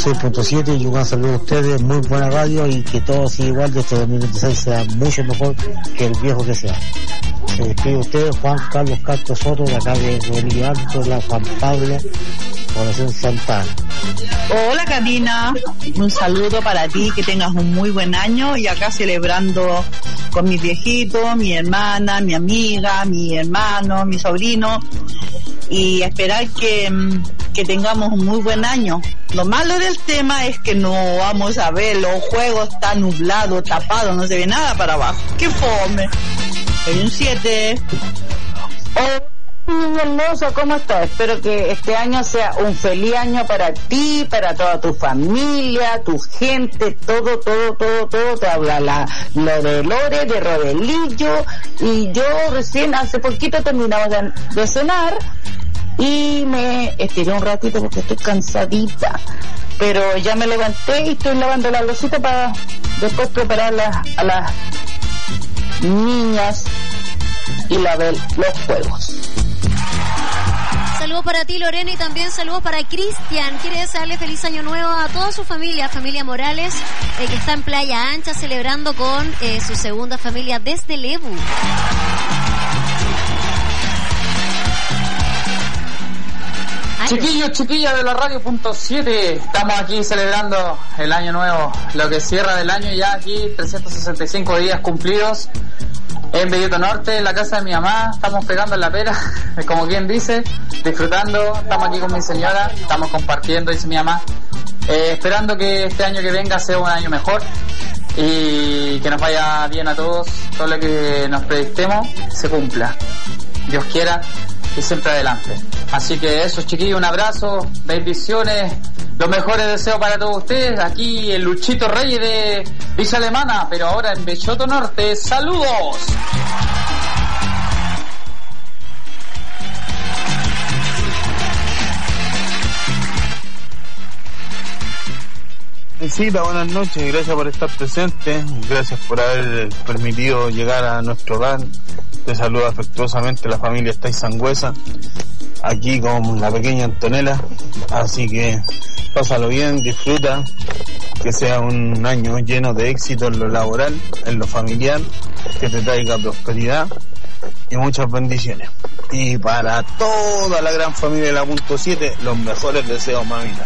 106.7 y un gran saludo a ustedes, muy buena radio y que todo siga igual, de este 2026 sea mucho mejor que el viejo que sea. Se despide usted, Juan Carlos Castro Soto, de acá de Rodríguez Alto, la Juan Pablo, población Santana. Hola Karina, un saludo para ti, que tengas un muy buen año y acá celebrando con mis viejitos, mi hermana, mi amiga, mi hermano, mi sobrino y esperar que tengamos un muy buen año. Lo malo del tema es que no vamos a ver, los juegos están nublados, tapados, no se ve nada para abajo. ¡Qué fome! Soy un 7. Niño hermoso, ¿cómo estás? Espero que este año sea un feliz año para ti, para toda tu familia, tu gente, todo. Te habla Lore de Rodelillo. Y yo recién, hace poquito terminamos de cenar y me estiré un ratito porque estoy cansadita. Pero ya me levanté y estoy lavando la losita para después prepararla a las niñas y lavar los juegos. Saludos para ti, Lorena, y también saludos para Cristian. Quiere desearle feliz año nuevo a toda su familia Morales, que está en Playa Ancha celebrando con su segunda familia desde Lebu. Chiquillos de la radio.7, estamos aquí celebrando el año nuevo, lo que cierra del año ya aquí, 365 días cumplidos en Bellota Norte, en la casa de mi mamá, estamos pegando en la pera, como quien dice, disfrutando, estamos aquí con mi señora, estamos compartiendo, dice mi mamá, esperando que este año que venga sea un año mejor y que nos vaya bien a todos, todo lo que nos predictemos se cumpla, Dios quiera, y siempre adelante. Así que eso, chiquillos, un abrazo, bendiciones, los mejores deseos para todos ustedes. Aquí el Luchito Reyes de Villa Alemana, pero ahora en Belloto Norte. ¡Saludos! Cita, buenas noches, gracias por estar presente, gracias por haber permitido llegar a nuestro hogar. Te saluda afectuosamente la familia Estáis Sangüesa, aquí con la pequeña Antonella, así que pásalo bien, disfruta, que sea un año lleno de éxito en lo laboral, en lo familiar, que te traiga prosperidad y muchas bendiciones. Y para toda la gran familia de la punto 7, los mejores deseos, mamita.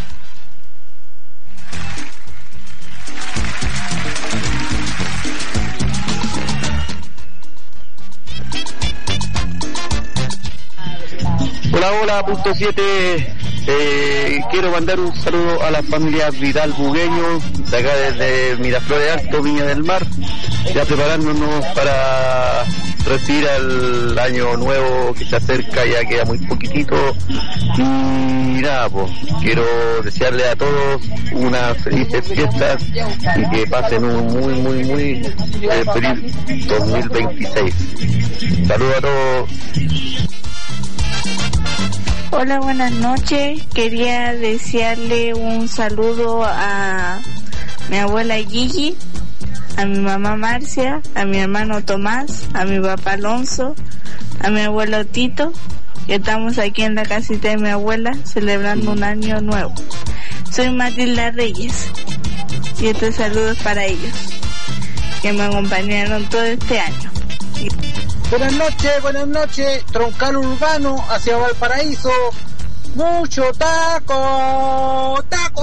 Hola, punto 7. Quiero mandar un saludo a la familia Vidal Bugueño, de acá desde Miraflores Alto, Viña del Mar, ya preparándonos para recibir al año nuevo que se acerca, ya queda muy poquitito. Y nada, pues, quiero desearle a todos unas felices fiestas y que pasen un muy feliz 2026. Saludos a todos. Hola, buenas noches. Quería desearle un saludo a mi abuela Gigi, a mi mamá Marcia, a mi hermano Tomás, a mi papá Alonso, a mi abuelo Tito, que estamos aquí en la casita de mi abuela celebrando un año nuevo. Soy Matilda Reyes y este saludo es para ellos, que me acompañaron todo este año. Buenas noches, Troncal Urbano hacia Valparaíso. Mucho taco.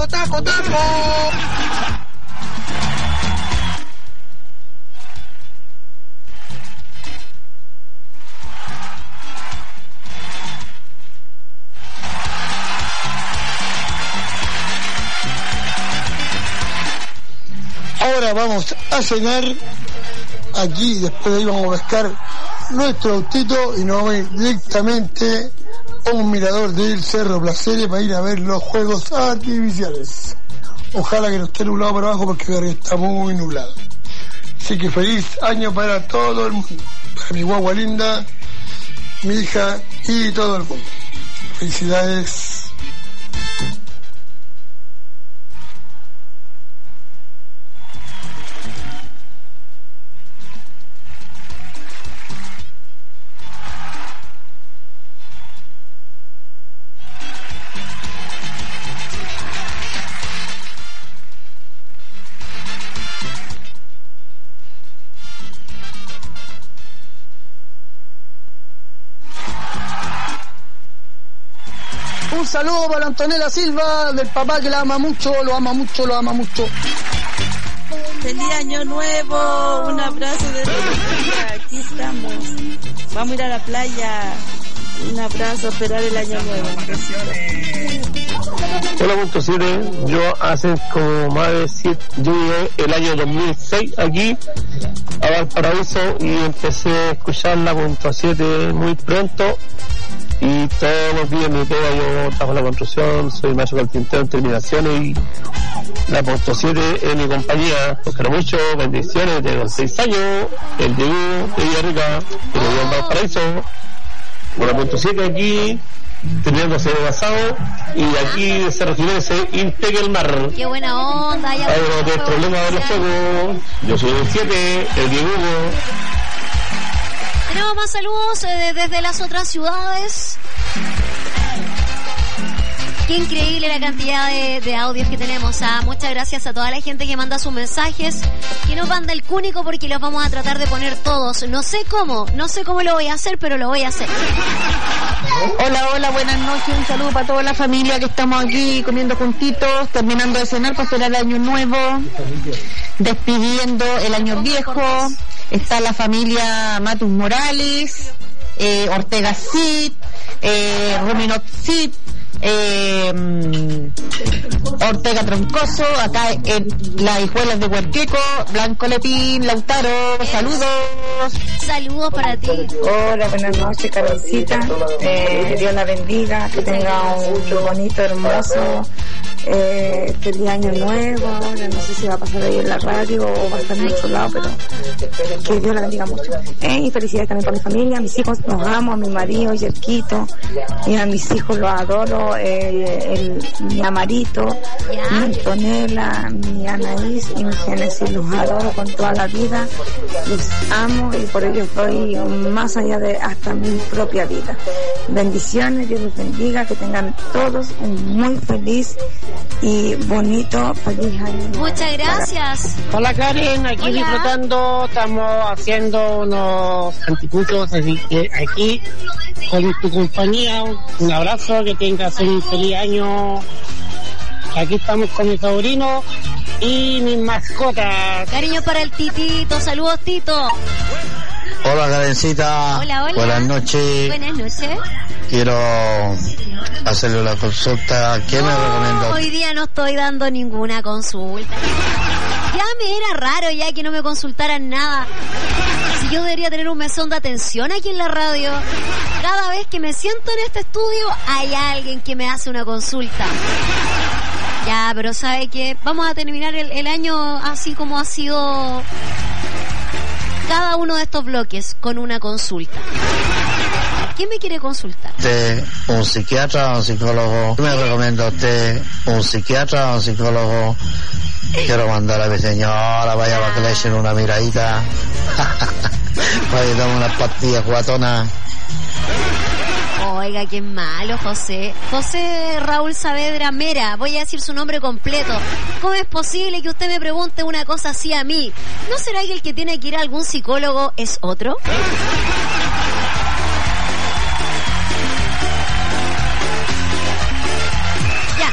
Ahora vamos a cenar. Aquí después de ahí vamos a pescar nuestro autito y nos vamos a ir directamente a un mirador del Cerro Placeres para ir a ver los juegos artificiales. Ojalá que no esté nublado por abajo porque ahora está muy nublado. Así que feliz año para todo el mundo, para mi guagua linda, mi hija y todo el mundo. Felicidades. saludo para Antonella Silva, del papá que la ama mucho, lo ama mucho, lo ama mucho. Feliz año nuevo, un abrazo desde la playa, aquí estamos. Vamos a ir a la playa, un abrazo, esperar el año nuevo. Hola, punto 7. Yo hace como más de 7, yo llegué el año 2006 aquí a Valparaíso y empecé a escuchar la punto 7 muy pronto. Y todos los días mi pega, yo trabajo en la construcción, soy maestro carpintero en terminaciones y la punto 7 es mi compañía. Los quiero mucho, bendiciones, tengo 6 años, el Diego de Villarrica, que lo dio en Valparaíso. Por la punto 7 aquí, terminando ese pasado, y aquí de Cerro Jiménez se integra el mar. Qué buena onda, ya. Ahora no tengo problema de los fuegos. Yo soy el 7, el Diego. Tenemos más saludos desde las otras ciudades. Qué increíble la cantidad de audios que tenemos. Muchas gracias a toda la gente que manda sus mensajes, que nos manda el cúnico, porque los vamos a tratar de poner todos. No sé cómo lo voy a hacer, pero lo voy a hacer. Hola, buenas noches, un saludo para toda la familia que estamos aquí comiendo juntitos, terminando de cenar para esperar el año nuevo, despidiendo el año viejo. Está la familia Matus Morales, Ortega Cid, Ruminot Cid, Ortega Troncoso, acá en las Hijuelas de Huerqueco, Blanco Lepín, Lautaro, saludos para ti. Hola, buenas noches, Carolcita, Dios la bendiga, que tenga un bonito, hermoso feliz año nuevo. Ahora no sé si va a pasar ahí en la radio o va a estar en otro lado, pero que Dios la bendiga mucho. Y felicidades también para mi familia, a mis hijos los amo, a mi marido Yerquito, y a mis hijos los adoro, mi Amarito, mi Antonella, mi Anaís y mi Génesis, los adoro con toda la vida, los amo y por ellos doy más allá de hasta mi propia vida. Bendiciones, Dios los bendiga, que tengan todos un muy feliz y bonito feliz año. Muchas gracias. Hola Karen, aquí disfrutando, estamos haciendo unos anticuchos, así que aquí con tu compañía, un abrazo, que tengas un feliz año. Aquí estamos con mi sobrino y mis mascotas. Cariño para el Titito, saludos Tito. Hola Karencita. Hola. Buenas noches. Buenas noches. Quiero hacerle una consulta. ¿Qué me recomienda? Hoy día no estoy dando ninguna consulta. Ya me era raro ya que no me consultaran nada. Si yo debería tener un mesón de atención aquí en la radio. Cada vez que me siento en este estudio hay alguien que me hace una consulta. Ya, pero ¿sabe qué? Vamos a terminar el año así como ha sido cada uno de estos bloques, con una consulta. ¿Quién me quiere consultar? ¿Un psiquiatra o un psicólogo? ¿Qué me recomienda usted? ¿Un psiquiatra o un psicólogo? Quiero mandar a mi señora, vaya para que le echen una miradita. Para que tome unas pastillas guatonas. Oiga, qué malo, José. José Raúl Saavedra Mera, voy a decir su nombre completo. ¿Cómo es posible que usted me pregunte una cosa así a mí? ¿No será que el que tiene que ir a algún psicólogo es otro? Ya.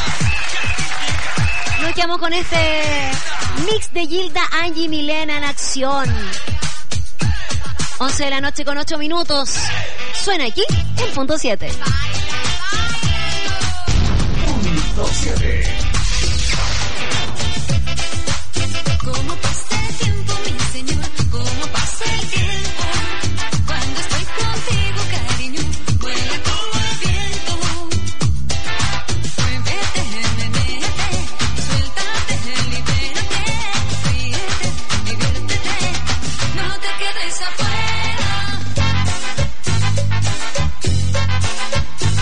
Nos quedamos con este mix de Gilda, Angie y Milena en acción. 11 de la noche con 8 minutos. Suena aquí en Punto 7. Punto 7. ¿Cómo pasa el tiempo, mi señor? ¿Cómo pasa el tiempo? Cuando estoy contigo, cariño, vuela como el viento. Muévete, suéltate, libérate, ríete, diviértete, no te quedes afuera.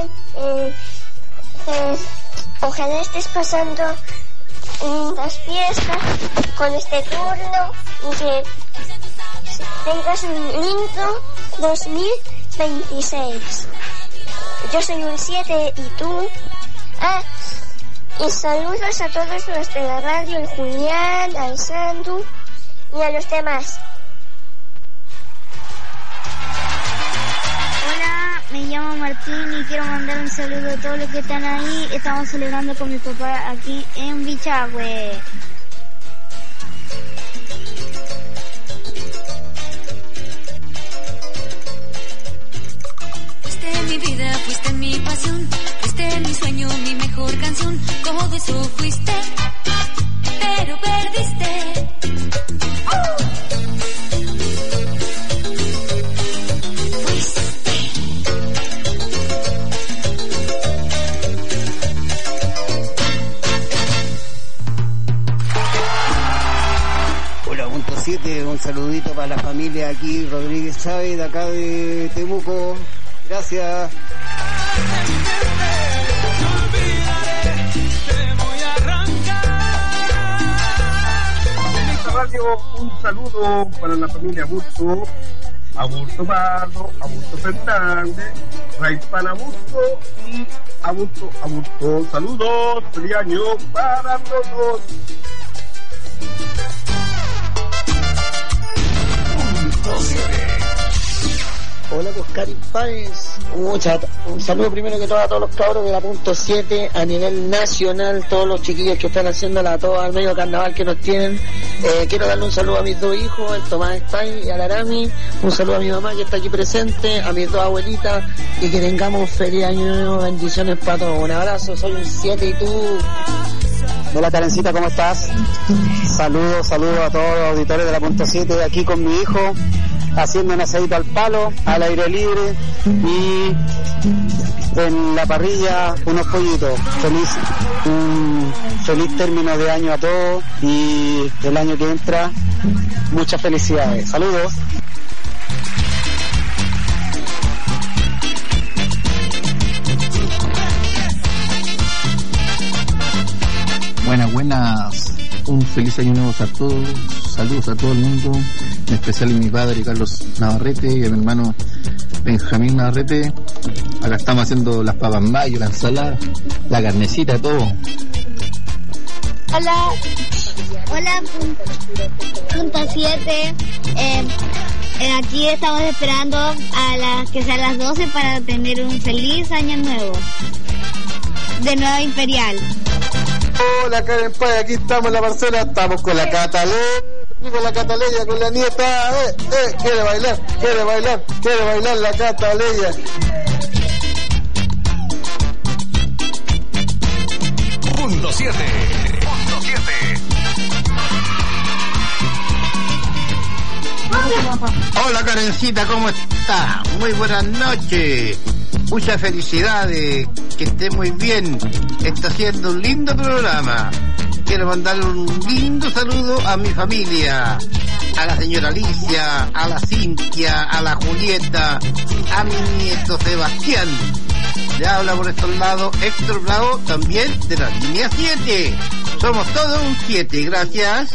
Ojalá estés pasando las fiestas con este turno y que tengas un lindo 2026. Yo soy un 7 y tú. Y saludos a todos los de la radio, el Julián, al Sandu y a los demás. Hola, me llamo Martín y quiero mandar un saludo a todos los que están ahí. Estamos celebrando con mi papá aquí en Bichagüe. Fuiste mi vida, fuiste mi pasión, fuiste mi sueño, mi mejor canción. Todo eso fuiste, pero perdiste. Hola, punto 7, un saludito para la familia aquí, Rodríguez Chávez, de acá de Temuco. Gracias. Radio, un saludo para la familia Aburto, Aburto Pardo, Aburto Fernández, Raipán Aburto y Aburto. Saludos, feliz año para todos. Hola, Coscarín Páez. Un saludo primero que todo a todos los cabros de la punto 7 a nivel nacional, todos los chiquillos que están haciéndola todo al medio carnaval que nos tienen. Quiero darle un saludo a mis dos hijos, el Tomás Stein y al Arami. Un saludo a mi mamá que está aquí presente, a mis dos abuelitas, y que tengamos un feliz año nuevo, bendiciones para todos. Un abrazo, soy un 7 y tú. Hola, Karencita, ¿cómo estás? Saludos a todos los auditores de la punto 7, aquí con mi hijo, haciendo un asadito al palo, al aire libre, y en la parrilla unos pollitos. Feliz término de año a todos, y el año que entra, muchas felicidades. Saludos. Buenas, un feliz año nuevo a todos, saludos a todo el mundo, en especial a mi padre Carlos Navarrete y a mi hermano Benjamín Navarrete. Acá estamos haciendo las papas mayo, la ensalada, la carnecita, todo. Hola, punto 7. Aquí estamos esperando a las que sean las 12 para tener un feliz año nuevo de Nueva Imperial. Hola, Karen Pay, aquí estamos en la parcela, estamos con la Cataleya, con la nieta, quiere bailar la Cataleya. Punto 7. Hola, Karencita, ¿cómo está? Muy buenas noches. Muchas felicidades, que esté muy bien. Está haciendo un lindo programa. Quiero mandarle un lindo saludo a mi familia, a la señora Alicia, a la Cintia, a la Julieta, a mi nieto Sebastián. Le habla por estos lados Héctor Bravo, también de la línea 7. Somos todos un 7, gracias.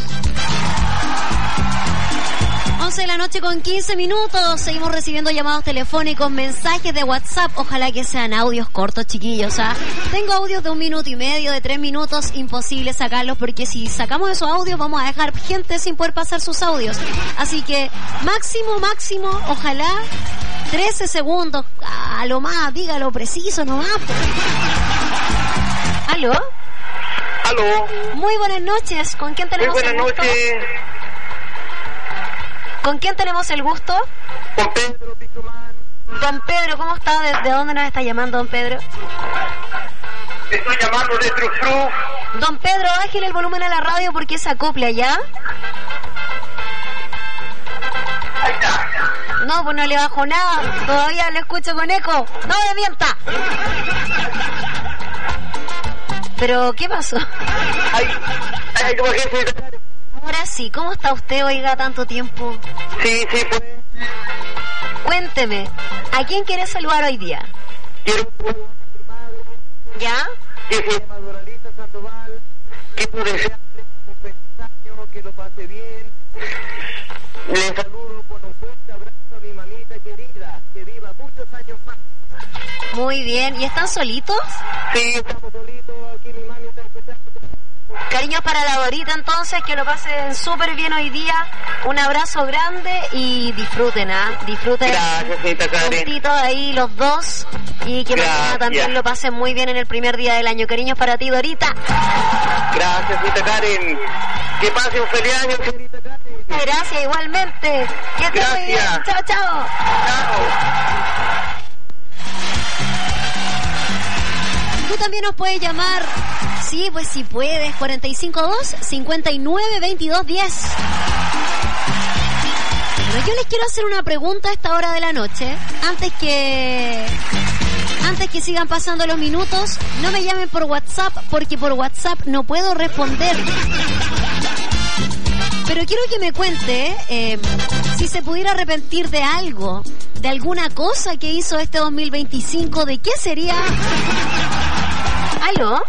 11 de la noche con 15 minutos. Seguimos recibiendo llamados telefónicos, mensajes de WhatsApp. Ojalá que sean audios cortos, chiquillos. Tengo audios de 1 minuto y medio, de 3 minutos. Imposible sacarlos porque si sacamos esos audios vamos a dejar gente sin poder pasar sus audios. Así que máximo, ojalá 13 segundos. A lo más, dígalo preciso nomás. ¿Aló? Muy buenas noches. ¿Con quién tenemos el gusto? ¿Con quién tenemos el gusto? Con Pedro Picumán. Don Pedro, ¿cómo está? ¿De dónde nos está llamando, don Pedro? Estoy llamando de Trufru. Don Pedro, bájale el volumen a la radio porque se acopla, ¿ya? Ahí está. No, pues no le bajo nada. Todavía lo escucho con eco. ¡No me mienta! ¿Pero qué pasó? Ay, como que Ahora sí, ¿cómo está usted, oiga, tanto tiempo? Sí, Cuénteme, ¿a quién quiere saludar hoy día? Quiero ¿Ya? Que se llama Doralisa Sandoval. Quiero desearle un feliz año, que lo pase bien. Le saludo con un fuerte abrazo a mi mamita querida, que viva muchos años más. Muy bien. ¿Y están solitos? Sí, estamos solitos, aquí mi mami está escuchando. Cariños para la Dorita, entonces, que lo pasen súper bien hoy día. Un abrazo grande y disfruten, disfruten. Gracias, Karen. Juntitos ahí los dos. Y que mañana también lo pasen muy bien en el primer día del año. Cariños para ti, Dorita. Gracias, Tita Karen. Que pase un feliz año, señorita Karen. Gracias, igualmente. Que estés muy bien. Chao, chao. Tú también nos puedes llamar. Sí, pues si puedes. 452-592210. Pero yo les quiero hacer una pregunta a esta hora de la noche. Antes que sigan pasando los minutos, no me llamen por WhatsApp, porque por WhatsApp no puedo responder. Pero quiero que me cuente si se pudiera arrepentir de algo, de alguna cosa que hizo este 2025, ¿de qué sería? ¿Aló?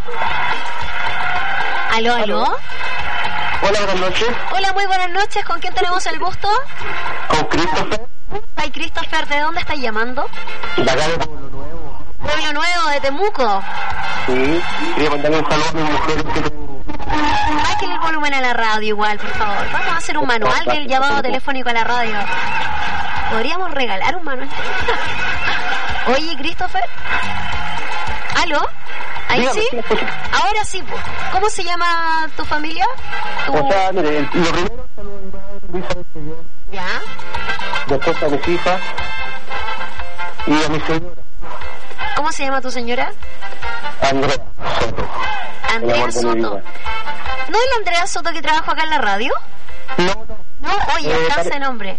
¿Aló, aló? Hola, buenas noches. Hola, muy buenas noches. ¿Con quién tenemos el gusto? Con Christopher. Ay, Christopher, ¿de dónde estás llamando? De acá de Pueblo Nuevo. Pueblo Nuevo, de Temuco. Sí, quería mandarle un saludo a mi mujer que tengo. Bájale el volumen a la radio igual, por favor. Vamos a hacer un manual del llamado telefónico a la radio. ¿Podríamos regalar un manual? Oye, Christopher. ¿Aló? ¿Ahí sí? Ahora sí, pues. ¿Cómo se llama tu familia? O sea, mire, lo primero, saludo a mi madre, Luisa Escobar. ¿Ya? Después a mis hijas y a mi señora. ¿Cómo se llama tu señora? Andrea Soto. Andrea Soto. ¿No es la Andrea Soto que trabaja acá en la radio? No. No, oye, está ese nombre.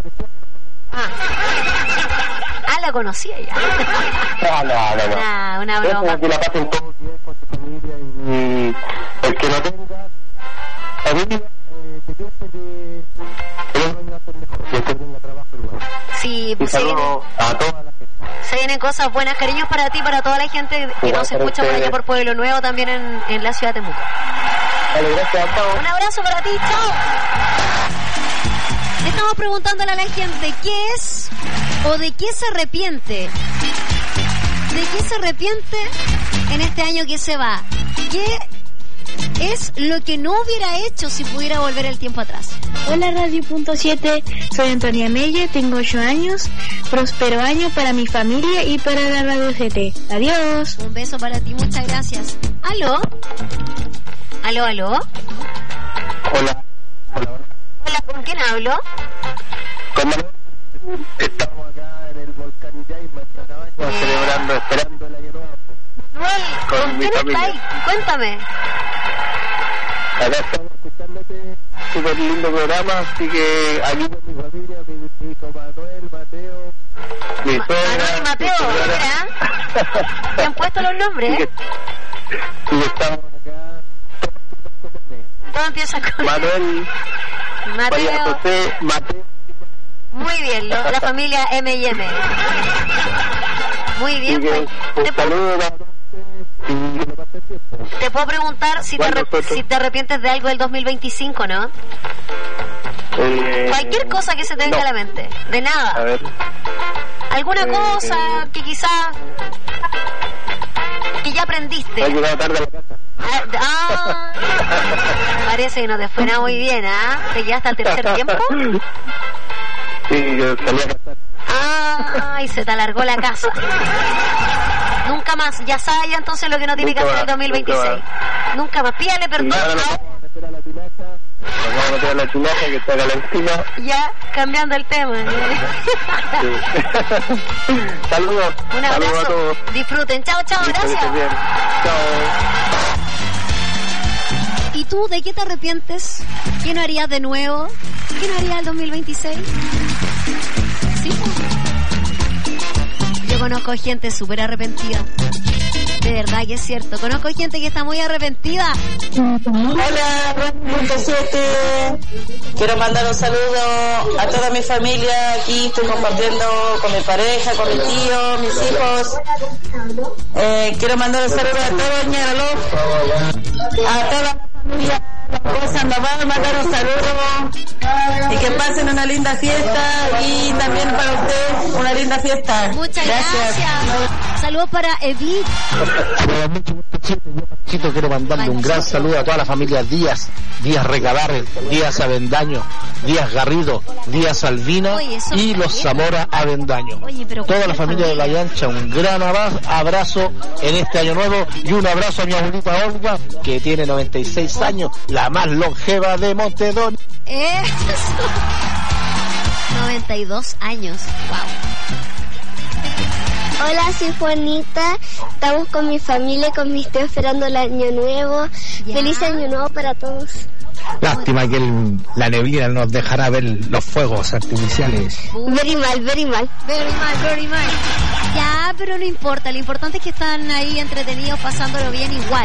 La conocía ya. No. Una broma. Que la pasen todos bien con su familia y el que no tenga familia, que piense que el año va a ser mejor, que tenga trabajo igual. Sí, pues a toda la gente. Se vienen cosas buenas, cariños para ti, para toda la gente que nos escucha por allá por Pueblo Nuevo, también en la ciudad de Temuco. Vale, gracias, chao. Un abrazo para ti, chao. Estamos preguntándole a la gente qué es o de qué se arrepiente. ¿De qué se arrepiente en este año que se va? ¿Qué es lo que no hubiera hecho si pudiera volver el tiempo atrás? Hola Radio.7, soy Antonia Mella, tengo 8 años. Próspero año para mi familia y para la Radio GT. Adiós. Un beso para ti, muchas gracias. ¿Aló? ¿Aló, aló? Hola. Hola, ¿con quién hablo? Con Manuel. Estamos acá en el volcán Yaima, celebrando, esperando el año nuevo. Manuel, ¿con quién está ahí? Cuéntame. Acá estamos escuchándote, súper lindo programa, así que aquí con mi familia, mi hijo Manuel, Mateo, mi suegra. Manuel y Mateo, mira. ¿Te han puesto los nombres? Y estamos acá. Todo empieza con Manuel, María José, Mateo. Muy bien, la familia M&M. Muy bien, pues. Te puedo preguntar si te arrepientes de algo del 2025, ¿no? Cualquier cosa que se te venga a la mente. De nada. A ver. ¿Alguna cosa que quizás que ya aprendiste? He llegado tarde a la casa. Parece que no te fue nada muy bien, ¿ah? ¿Te quedaste al tercer tiempo? Sí, yo salí a casar. Y se te alargó la casa. Nunca más, ya sabes entonces lo que no tiene que hacer el 2026. Nunca más, pídale perdón. Nos vamos a meter a la tinaja que está acá encima. Ya, cambiando el tema. Saludos. Un abrazo. Saludos a todos. Disfruten. Chao, chao, gracias. Chao. ¿Y tú de qué te arrepientes? ¿Qué no harías de nuevo? ¿Qué no harías el 2026? ¿Sí? Yo Yo conozco gente súper arrepentida. De verdad que es cierto. Conozco gente que está muy arrepentida. Hola, 7. Quiero mandar un saludo a toda mi familia. Aquí estoy compartiendo con mi pareja, con mi tío, mis hijos. Quiero mandar un saludo a todos, ñaralo, a toda la familia. Sandoval, mandar un saludo y que pasen una linda fiesta y también para usted una linda fiesta. Muchas gracias. Saludos para Edith. Quiero mandarle un gran saludo a toda la familia Díaz Recadares, Díaz Avendaño, Díaz Garrido, Díaz Albina y los Zamora Avendaño. Toda la familia de La Yancha, un gran abrazo en este año nuevo y un abrazo a mi abuelita Olga, que tiene 96 años, la más longeva de Montedón. 92 años, wow. Hola, soy Juanita. Estamos con mi familia, con mis tíos esperando el año nuevo. Ya. Feliz año nuevo para todos. Lástima que la neblina nos dejará ver los fuegos artificiales. Very mal, very mal. Very mal, very mal. Ya, pero no importa. Lo importante es que están ahí entretenidos, pasándolo bien igual.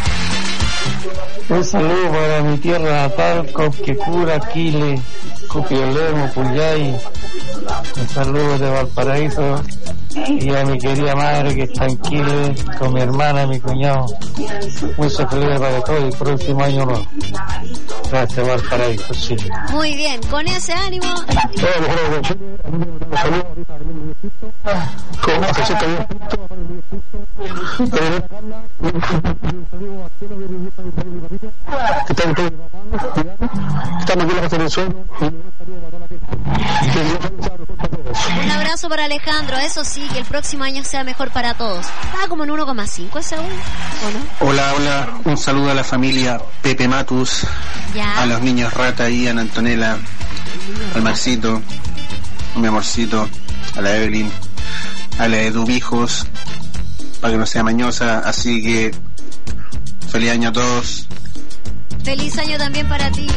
Un saludo para mi tierra natal, Copquecura, Quile, Copiolemo, Puyay. Un saludo de Valparaíso y a mi querida madre que está en Quile, con mi hermana, mi cuñado. Muchas felicidades para todos el próximo año nuevo. Gracias, Valparaíso, Chile. Muy bien, con ese ánimo. ¿Cómo se siente bien? Un abrazo para Alejandro, eso sí, que el próximo año sea mejor para todos. Estaba como en 1,5 ese aún, ¿o no? Hola, un saludo a la familia Pepe Matus, ya. A los niños Rata y a Ana Antonella, al Marcito, a mi amorcito, a la Evelyn, a la Edu Hijos, para que no sea mañosa, así que feliz año a todos. Feliz año también para ti.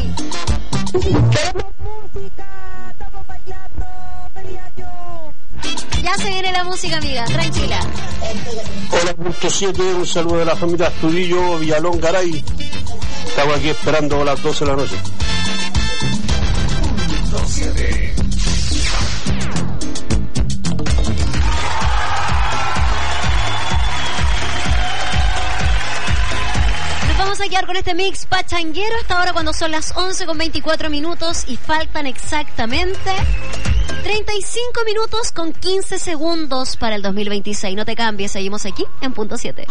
Ya se viene la música, amiga, tranquila. Hola, punto 7, un saludo de la familia Astudillo, Villalón, Garay. Estamos aquí esperando a las 12 de la noche. Punto 7. Vamos a quedar con este mix pachanguero hasta ahora cuando son las 11:24 y faltan exactamente 35 minutos con 15 segundos para el 2026. No te cambies, seguimos aquí en punto 7.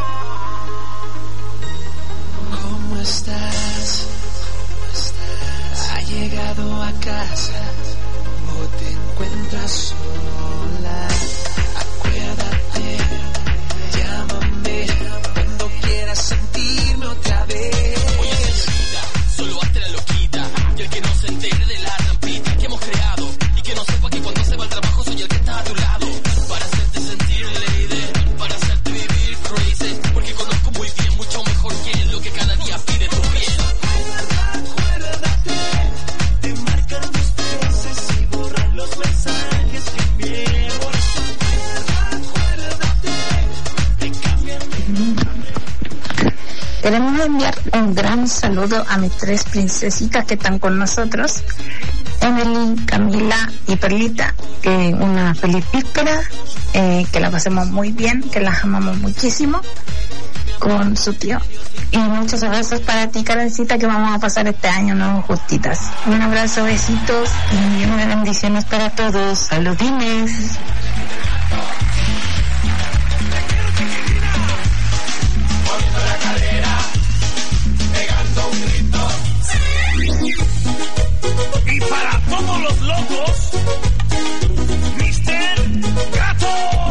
¿Cómo estás? ¿Ha llegado a casa o te encuentras sola? Acuérdate, llámame cuando quieras sentirme otra vez. Oye, señorita, solo hazte la loquita y el que no se entere de la rampita que hemos creado y que no sepa que cuando se va al trabajo soy el que está a tu lado para hacerte sentir lady, para hacerte vivir crazy, porque conozco muy bien, mucho mejor que lo que cada día pide tu piel. Acuérdate de marcar mis veces y borrar los mensajes que envié. Queremos enviar un gran saludo a mis 3 princesitas que están con nosotros, Emily, Camila y Perlita. Una feliz víspera, que la pasemos muy bien, que las amamos muchísimo con su tío. Y muchos abrazos para ti, Karencita, que vamos a pasar este año nuevo justitas. Un abrazo, besitos y unas bendiciones para todos. Saludines. Y para todos los locos, Mr. Gato.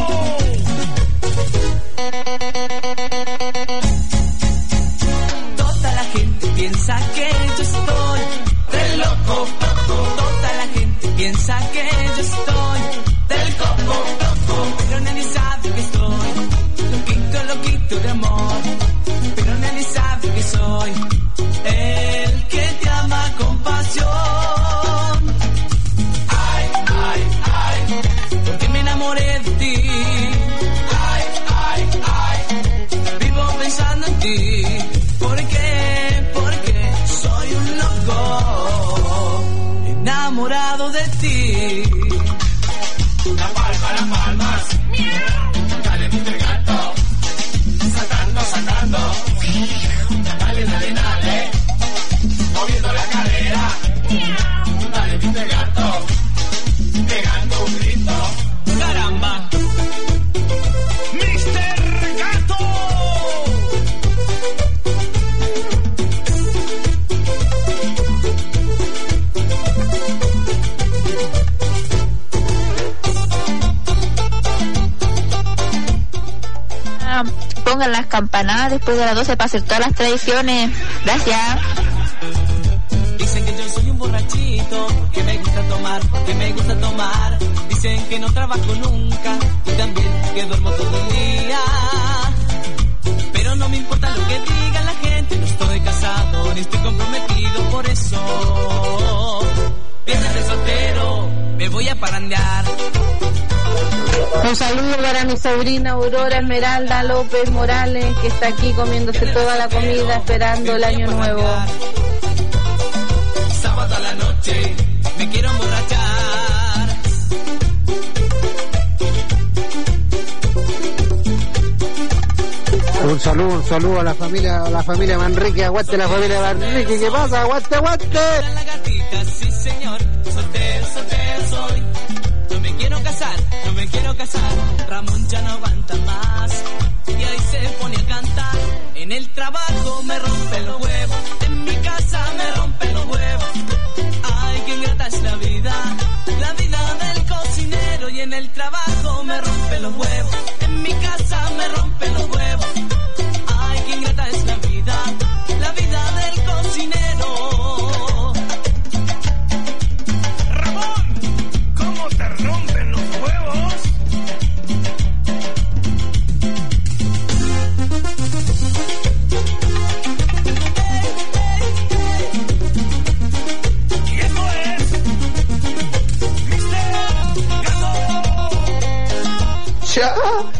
Toda la gente piensa que yo estoy del loco. Toda la gente piensa que yo estoy del coco. Pero nadie sabe que estoy loquito de amor. Pero nadie sabe que soy el que te ama con pasión. Ay, ay, ay, porque me enamoré enamoré de ti. Ay, ay, ay, vivo pensando en ti. ¿Por qué? Porque soy un loco enamorado de ti. Las palmas, dale Mr. Gato, sacando, dale, moviendo la cadera, dale Mr. Gato, pegando un grito, caramba, Mr. Gato. Pongan las campanadas después de las 12 para hacer todas las tradiciones. Gracias. Dicen que yo soy un borrachito, que me gusta tomar. Dicen que no trabajo nunca y también que duermo todo el día. Pero no me importa lo que diga la gente, no estoy casado ni estoy comprometido, por eso viernes de soltero me voy a parandear. Un saludo para mi sobrina Aurora Esmeralda López Morales, que está aquí comiéndose toda la comida esperando el año nuevo. Sábado a la noche me quiero emborrachar. Un saludo a la familia Manrique, aguante la familia Manrique, ¿qué pasa? Aguante. La gatita, sí señor, soltero soy. No me quiero casar, Ramón ya no aguanta más. Y ahí se pone a cantar, en el trabajo me rompe los huevos, en mi casa me rompe los huevos. Ay, qué ingrata es la vida del cocinero. Y en el trabajo me rompe los huevos, en mi casa me rompe los huevos. Ay, qué ingrata es la vida del cocinero. Ramón, ¿cómo te rompen los huevos? Y eso es Mr. Gato. Ya,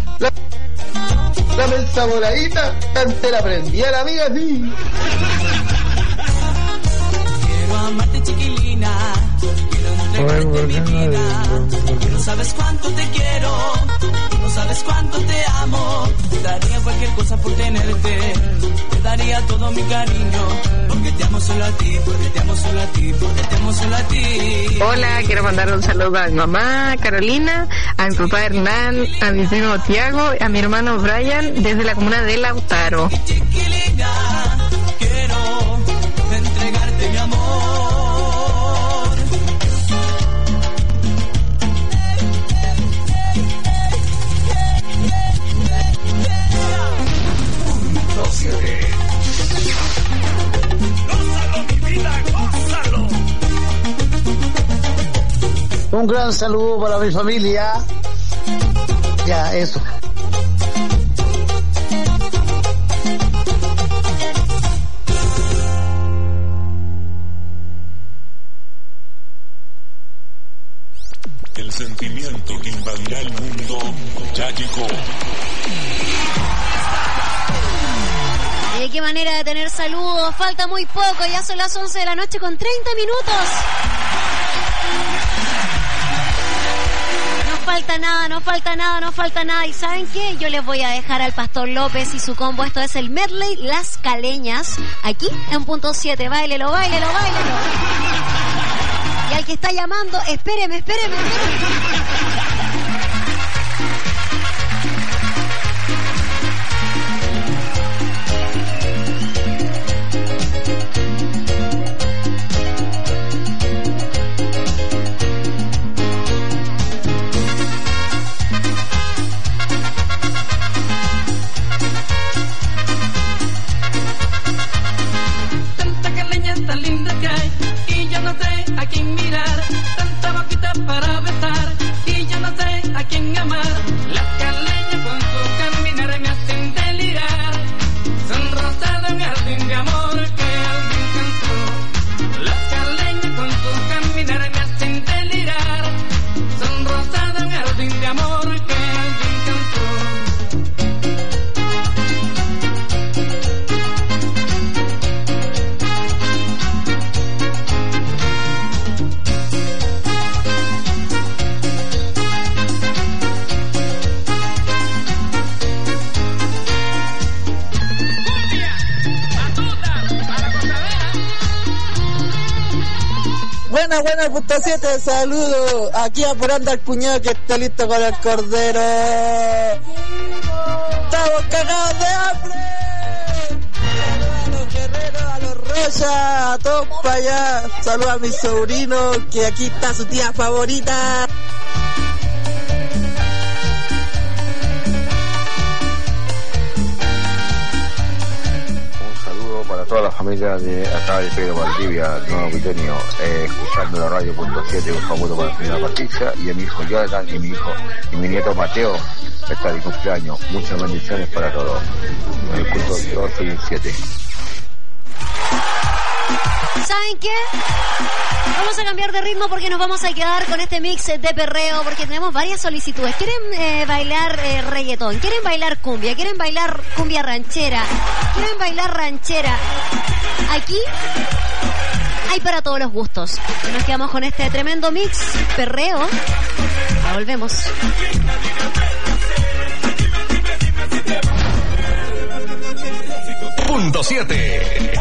la mensa voladita, antes la prendía la amiga, sí. Quiero amarte, chiquilina, quiero entregarte mi vida. No sabes cuánto te quiero, no sabes cuánto te amo. Te daría cualquier cosa por tenerte, te daría todo mi cariño. Porque te amo solo a ti, porque te amo solo a ti, porque te amo solo a ti. Hola, quiero mandar un saludo a mi mamá Carolina, a mi papá Hernán, a mi primo Tiago, a mi hermano Brian desde la comuna de Lautaro. Chiquilina, quiero entregarte mi amor. Gózalo, mi vida, gózalo. Un gran saludo para mi familia. Ya, eso. El sentimiento que invadirá el mundo ya llegó. ¿De qué manera de tener saludos? Falta muy poco, ya son las 11 de la noche con 30 minutos. No falta nada. ¿Y saben qué? Yo les voy a dejar al Pastor López y su combo. Esto es el medley Las Caleñas, aquí en punto 7. Báilelo. Y al que está llamando, espéreme. Tanta caleña tan linda que hay y ya no sé a quién mirar. Tanta boquita para besar Buena, punto 7, saludos. Aquí apurando al cuñado que está listo con el cordero. Estamos cagados de hambre. A los guerreros, a los Roya, a todos para allá. Saludos a mi sobrino, que aquí está su tía favorita. Para toda la familia de acá de Pedro Valdivia, Nuevo Milenio, escuchando la radio .7, un saludo para la señora Patricia y a mi hijo Jonathan y mi nieto Mateo, que está de cumpleaños. Muchas bendiciones para todos. El culto 12 y el 7. ¿Saben qué? Vamos a cambiar de ritmo porque nos vamos a quedar con este mix de perreo porque tenemos varias solicitudes. ¿Quieren bailar reggaetón? ¿Quieren bailar cumbia? ¿Quieren bailar cumbia ranchera? ¿Quieren bailar ranchera? Aquí hay para todos los gustos. Y nos quedamos con este tremendo mix perreo. Ya volvemos. Punto 7.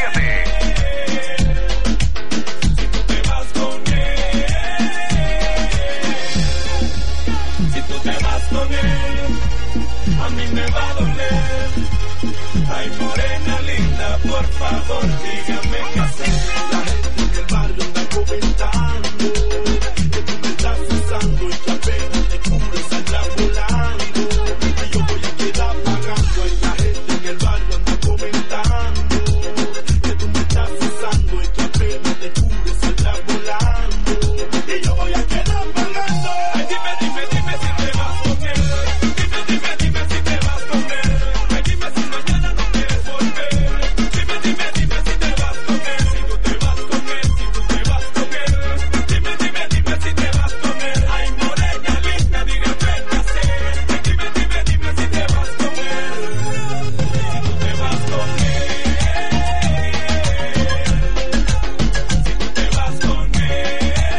A mí me va a doler. Ay, morena linda, por favor, dígame qué hacer. La gente en el barrio anda comentando que tú me estás usando y que apenas te cubres anda volando. Y yo voy a quedar pagando. Y la gente en el barrio anda comentando que tú me estás usando y que apenas te cubres anda volando. Y yo voy a quedar pagando. Ay, dime si te vas con él. Dime si te vas con él. Ay, dime si mañana no quieres volver. Dime si te vas con él. Si tú te vas con él, si tú te vas con él. Dime si te vas con él. Ay, morena linda, dígame qué hacer. Ay, dime si te vas con él. Si tú te vas con él. Si tú te vas con él.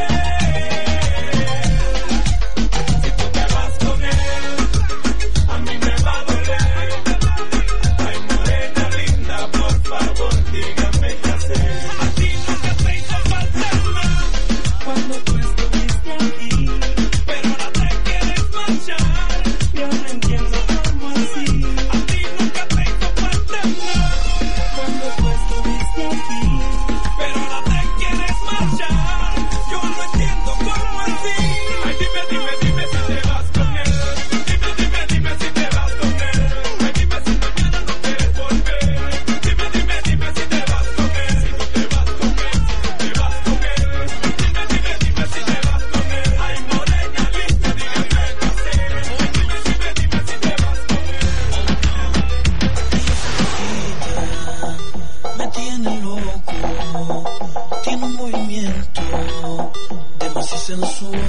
Si tú te vas con él. A mí me va a doler. Ay, morena linda, por favor, dígame qué hacer. A ti nunca te hizo falta nada cuando tú estuviste aquí, pero ahora te quieres marchar. Yo no entiendo cómo así. A ti nunca te hizo falta nada cuando tú estuviste aquí, pero ahora te quieres marchar. Yo no entiendo cómo así. Ay, dime si te vas con él. Dime si te vas con él. Ay, dime si mañana no quieres volver. Dime si te vas con él. Si tú te vas con él, si tú te vas con él. Dime si te vas con él. Ay, morena linda, dígame qué hacer. Dime si te vas con él. Me tiene loco, tiene un movimiento demasiado sensual,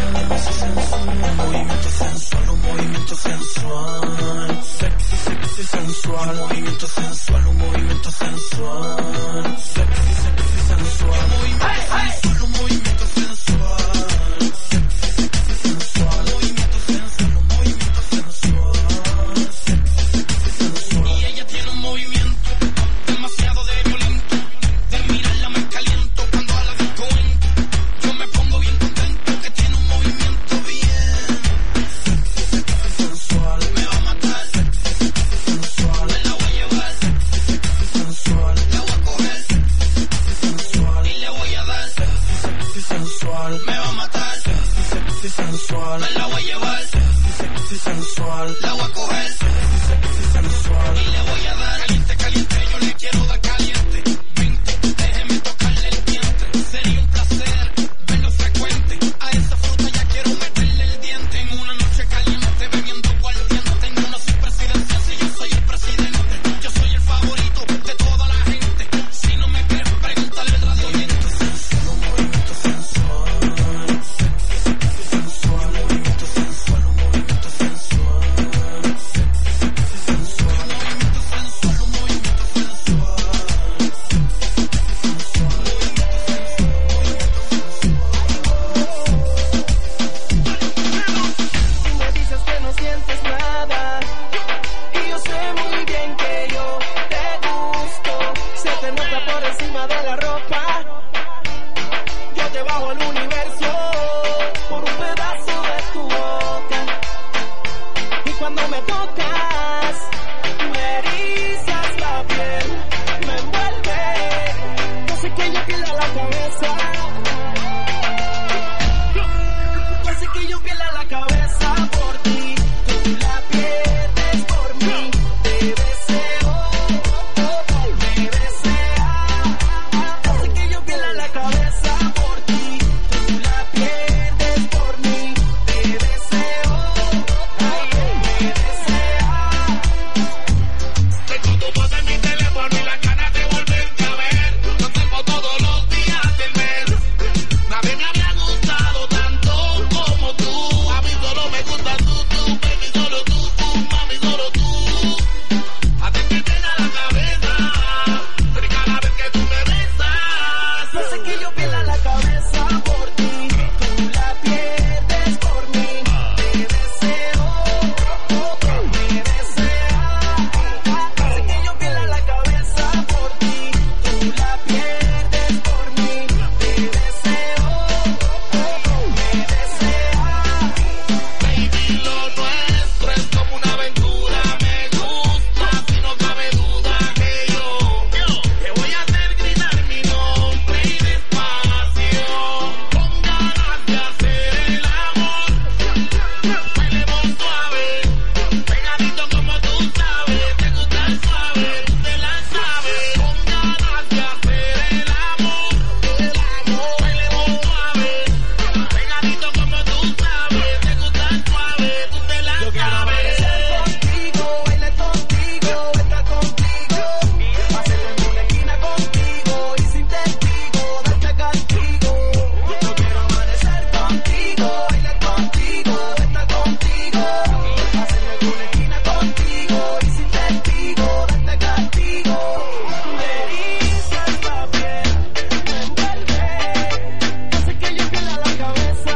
un movimiento sensual, sexy sensual, movimiento sensual, un movimiento sensual, sexy sensual, movimiento sensual, un movimiento sensual, sexy sensual, movimiento sensual, un movimiento sensual, sexy sensual. Y ella tiene un movimiento demasiado de violento, de mirarla me caliento cuando a la disco entro. Yo me pongo bien contento que tiene un movimiento bien sexy sensual, me va a matar sexy sensual, me la voy a llevar sexy sensual, la voy a coger sexy sensual y le voy a dar sexy sensual, me va a matar sexy sensual, me la voy a llevar sexy sensual, la voy a coger sexy sensual y le voy a dar caliente, yo le quiero dar caliente. Déjeme tocarle el diente, sería un placer verlo frecuente. A esa fruta ya quiero meterle el diente. En una noche caliente, bebiendo aguardiente. Tengo una presidencia, si yo soy el presidente. Yo soy el favorito de toda la gente. Si no me crees, pregúntale al radio oyente. Un movimiento sensual, sexy sensual, movimiento sensual, un movimiento sensual, sexy sensual, movimiento sensual. me tocas, me erizas la piel, me envuelve, no sé que yo pierda la cabeza, no sé que yo pierda la cabeza por ti, tú la pierdes por mí, te deseo, me deseas, no sé que yo pierda la cabeza por ti, tú la pierdes por mí, te deseo, me deseas. Tengo tu voz en mi teléfono y la ganas de volverte a ver. Lo tengo todos los días del mes. Nadie me había gustado tanto como tú. A mí solo me gustas tú, baby, solo tú, mami, solo tú. A ti te llena la cabeza, pero cada vez que tú me besas, No sé que yo pierda la cabeza por ti, tú la pierdes por mí, te deseo, me deseas. No sé que yo pierda la cabeza por ti, tú la pierdes por mí, te deseo, me deseas. baby, lo nuestro es como una aventura. Me gusta, si no cabe duda que yo te voy a hacer gritar mi nombre y despacio, con ganas de hacer el amor. Bailemos suave, pegadito como tú sabes, te gusta el suave, tú te la sabes, con ganas de hacer el amor. Bailemos suave, pegadito como tú sabes, te gusta el suave, tú te la Yo quiero amanecer contigo, bailar contigo, estar contigo, hacerlo en una esquina contigo y sin testigo, darte castigo. Yo quiero amanecer contigo, bailar contigo, estar contigo, hacerlo en una esquina contigo y sin testigo, darte castigo. Me erizas la piel, me envuelve, hace que yo pierda la cabeza.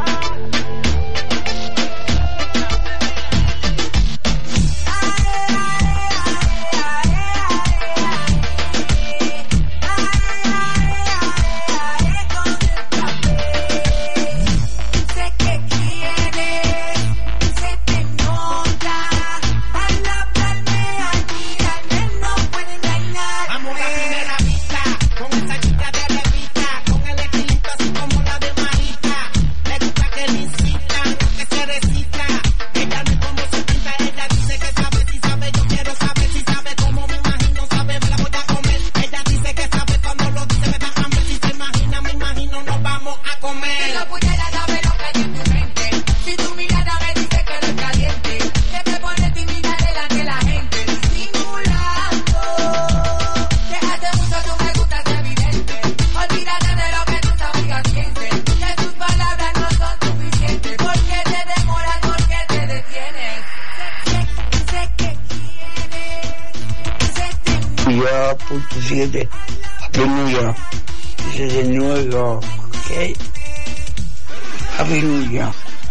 Sé que quieres, se te nota, al hablarme, al mirarme, no puede engañarme. Amor a primera vista, con esa chica de revista, con el estilito así como la de Marita. Le gusta que le insistan, no que se resista. Ella no es como se pinta, ella dice que sabe, si sabe, yo quiero saber si sabe cómo me imagino, sabe, me la voy a comer. Ella dice que sabe, cuando lo dice me da hambre, si se imagina, me imagino, nos vamos a Si comer. no pudiera saber lo que hay en tu mente, si tu mirada me dice que eres caliente, que te pone tímida delante de la gente, disimulando, que hace mucho tú me gustas evidente, olvídate de lo que tus amigas piensen, que tus palabras no son suficientes, porque te demoras, porque te detienes, sé que quieres, se te Ya, punto 7, Happy New Year. Ese es el nuevo, ¿ok? Happy New Year.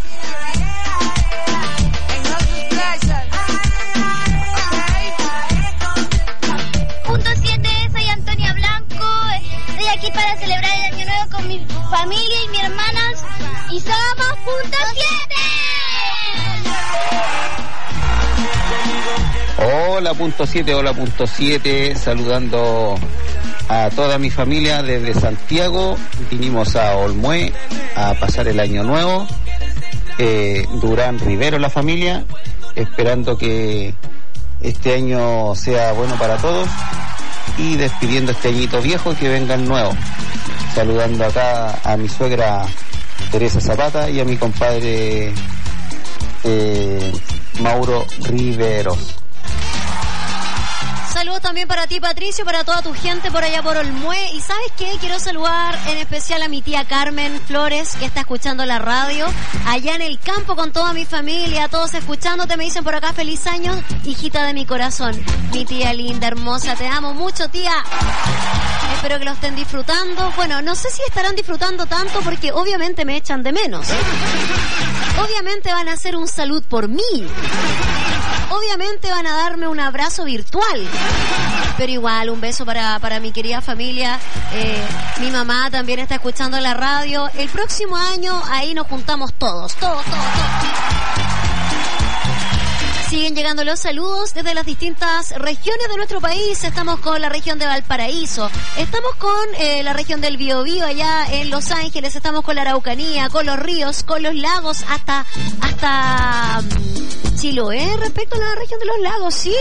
Punto 7, soy Antonia Blanco. Estoy aquí para celebrar el año nuevo con mi familia y mis hermanas. Y somos Punto 7. Hola punto 7, saludando a toda mi familia desde Santiago. Vinimos a Olmué a pasar el año nuevo. Durán Rivero la familia, esperando que este año sea bueno para todos y despidiendo este añito viejo y que venga el nuevo. Saludando acá a mi suegra Teresa Zapata y a mi compadre Mauro Riveros. Saludos también para ti, Patricio, para toda tu gente por allá por Olmué. Y ¿sabes qué? Quiero saludar en especial a mi tía Carmen Flores, que está escuchando la radio, allá en el campo con toda mi familia, todos escuchándote. Me dicen por acá, feliz año, hijita de mi corazón. Mi tía linda, hermosa, te amo mucho, tía. Espero que lo estén disfrutando. Bueno, no sé si estarán disfrutando tanto porque obviamente me echan de menos. Obviamente van a hacer un salud por mí. Obviamente van a darme un abrazo virtual. Pero igual, un beso para mi querida familia. Mi mamá también está escuchando la radio. El próximo año ahí nos juntamos todos. Siguen llegando los saludos desde las distintas regiones de nuestro país. Estamos con la región de Valparaíso, estamos con la región del Biobío allá en Los Ángeles, estamos con la Araucanía, con los ríos, con los lagos, hasta Chiloé, respecto a la región de los lagos, sí.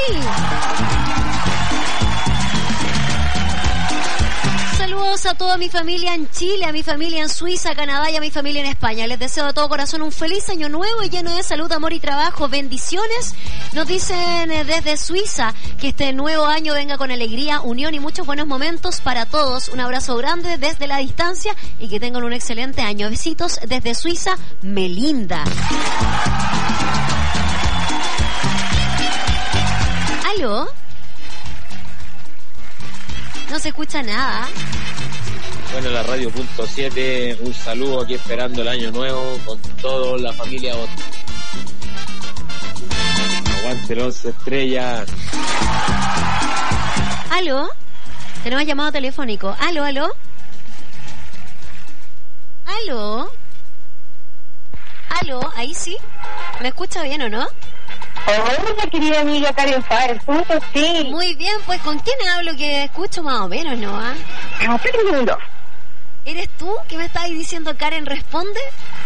Saludos a toda mi familia en Chile, a mi familia en Suiza, Canadá y a mi familia en España. Les deseo de todo corazón un feliz año nuevo y lleno de salud, amor y trabajo. Bendiciones. Nos dicen desde Suiza que este nuevo año venga con alegría, unión y muchos buenos momentos para todos. Un abrazo grande desde la distancia y que tengan un excelente año. Besitos desde Suiza, Melinda. ¿Aló? No se escucha nada. Bueno, la radio.7, un saludo aquí esperando el año nuevo con toda la familia. Aguante el 11 estrellas. ¿Aló? Tenemos llamado telefónico. ¿Aló? Ahí sí. ¿Me escucha bien o no? Hola, querida amiga Karen Páez, ¿cómo estás? Sí. Muy bien, pues ¿con quién hablo que escucho más o menos, no? ¿Eres tú que me estás diciendo Karen responde?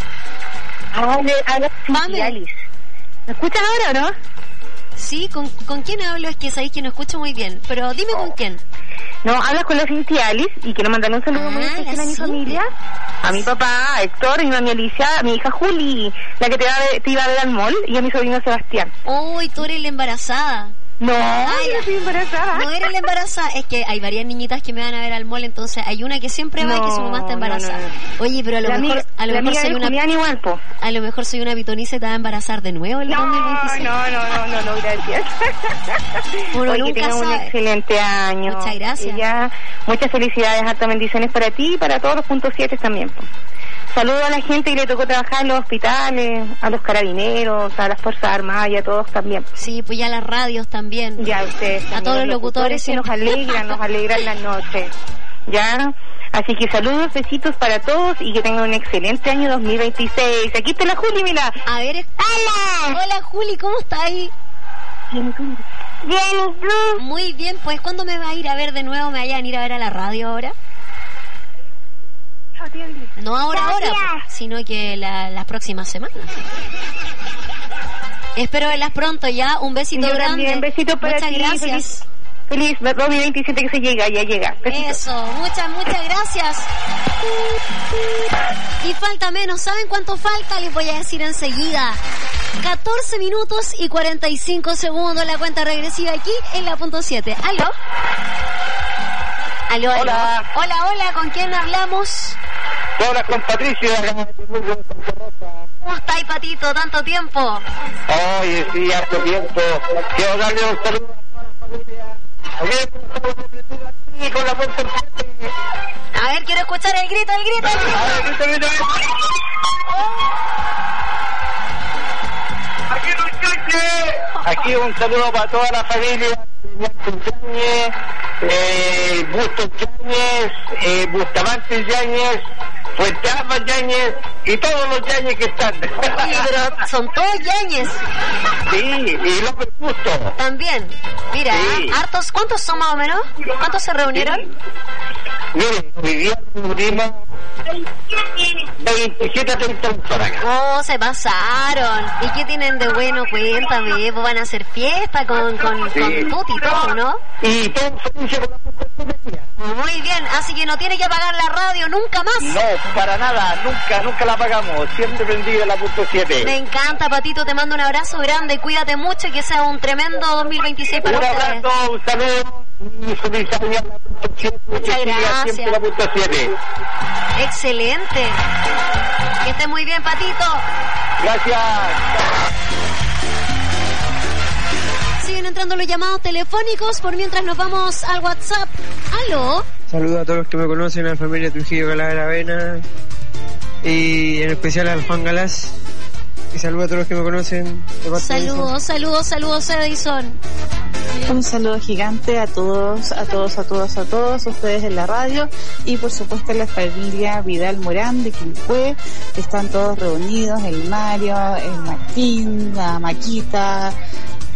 Habla Alice. ¿Me escuchas ahora o no? Sí, ¿con quién hablo? Es que sabéis que no escucho muy bien, pero dime con quién. No, hablas con la Cintia Alice y quiero mandarle un saludo muy especial a mi familia, a mi papá, a Héctor, a mi mami Alicia, a mi hija Juli, la que te iba a ver al mall, y a mi sobrino Sebastián. Uy, tú eres la embarazada. No, yo no estoy embarazada. No eres la embarazada, es que hay varias niñitas que me van a ver al mall, entonces hay una que siempre va y que su mamá está embarazada. No. Oye, pero a lo mejor soy una igual, po. A lo mejor soy una pitoniza y te va a embarazar de nuevo el 2026. No, gracias. Uno Oye, nunca que tengas un excelente año. Muchas gracias. Muchas felicidades, hartas bendiciones para ti y para todos los .7 también, po. Saludo a la gente que le tocó trabajar en los hospitales, a los carabineros, a las Fuerzas Armadas y a todos también. Sí, pues ya a las radios también. Ya ustedes también. A todos los locutores que nos alegran la noche. Ya, así que saludos, besitos para todos y que tengan un excelente año 2026. Aquí está la Juli, mira. A ver, hola Juli, ¿cómo está ahí? Bien, ¿y tú? Muy bien, pues ¿cuándo me va a ir a ver de nuevo? ¿Me vayan a ir a ver a la radio ahora? No ahora, sino que las próximas semanas. Espero verlas pronto ya. Un besito grande. También, besito para muchas ti. Gracias. Feliz 2027 que se llega, ya llega. Besitos. Eso, muchas gracias. Y falta menos, ¿saben cuánto falta? Les voy a decir enseguida. 14 minutos y 45 segundos la cuenta regresiva aquí en la .7. ¿Aló? Hola. Hola, ¿con quién hablamos? Hola, con Patricio. ¿Cómo estáis, Patito? ¿Tanto tiempo? Oye, sí, harto tiempo. Quiero darle un saludo a la familia. Con la a ver, quiero escuchar el grito. A ver, grito. Aquí un saludo para toda la familia. Bustos Yáñez, Bustamante Yáñez, Fuente Alba Yáñez y todos los Yáñez que están. Oye, pero son todos Yáñez. Sí, y López Busto. También. Mira, sí. Hartos, ¿cuántos son más o menos? ¿Cuántos se reunieron? Sí. Miren, hoy día reunimos 27 a 30 personas. Oh, se pasaron. ¿Y qué tienen de bueno? Cuéntame, pues van a hacer fiesta con tuti y todo, ¿no? Y todo feliz con la punta. Muy bien, así que no tiene que apagar la radio nunca más. No, para nada, nunca la apagamos, siempre prendida la .7. Me encanta, Patito, te mando un abrazo grande, cuídate mucho y que sea un tremendo 2026 para ustedes. Un abrazo, un saludo. Muchas gracias. Excelente. Que esté muy bien, Patito. Gracias. Siguen entrando los llamados telefónicos por mientras nos vamos al WhatsApp. ¿Aló? Saludos a todos los que me conocen, a la familia Trujillo Galá de la Avena y en especial al Juan Galás. Y saludos a todos los que me conocen. Saludos, Edison. Un saludo gigante a todos ustedes en la radio y por supuesto a la familia Vidal Morán de Quilpué, que están todos reunidos, el Mario, el Martín, la Maquita,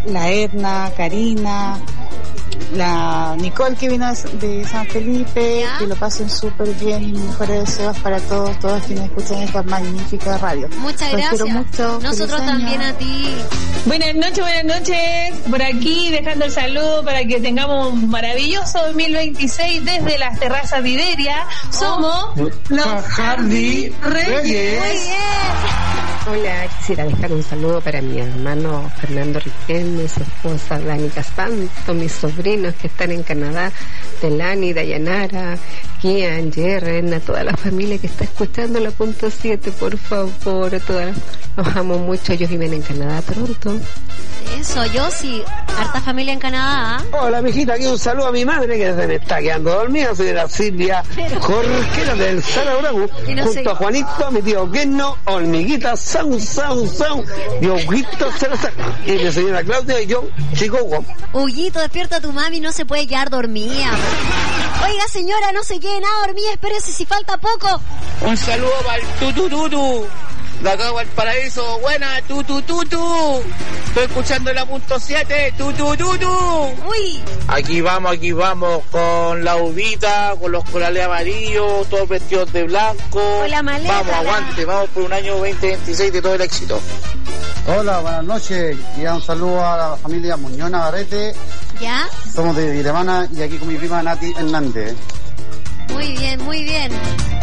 la Edna, Karina, la Nicole que vino de San Felipe, que lo pasen súper bien y mejores deseos para todos quienes escuchan esta magnífica radio. Muchas Los gracias. quiero mucho. Nosotros Feliz también año. a ti. Buenas noches, por aquí dejando el saludo para que tengamos un maravilloso 2026 desde las terrazas de Iberia. Somos los Hardy Reyes. Muy bien. Hola, quisiera dejar un saludo para mi hermano Fernando Riquelme, su esposa Danica Santo, mis sobrinos que están en Canadá, Delani, Dayanara, Kian, Jerren, a toda la familia que está escuchando la punto 7, por favor, los amo mucho, ellos viven en Canadá, Toronto. Eso, yo sí, harta familia en Canadá. Hola, mijita, aquí un saludo a mi madre que se me está quedando dormida, soy de la Silvia Jorquera del Sala Bravo, Y no junto sé. a Juanito, mi tío Kenno, hormiguita, Sound, y Huguito 00, y mi señora Claudia y yo, Chico Guapo. Huguito, despierta a tu mami, no se puede quedar dormida. Oiga, señora, no se quede nada dormida, espérese si falta poco. Un saludo para el tutututu. De acá al paraíso, buena, tutututu. Estoy escuchando la punto 7, tutututu. Uy. Aquí vamos con la uvita, con los corales amarillos, todos vestidos de blanco. Con la maleta, Vamos, aguante, vamos por un año 2026 de todo el éxito. Hola, buenas noches. Y un saludo a la familia Muñoz Navarrete. ¿Ya? Somos de Viremana y aquí con mi prima Nati Hernández. Muy bien, muy bien.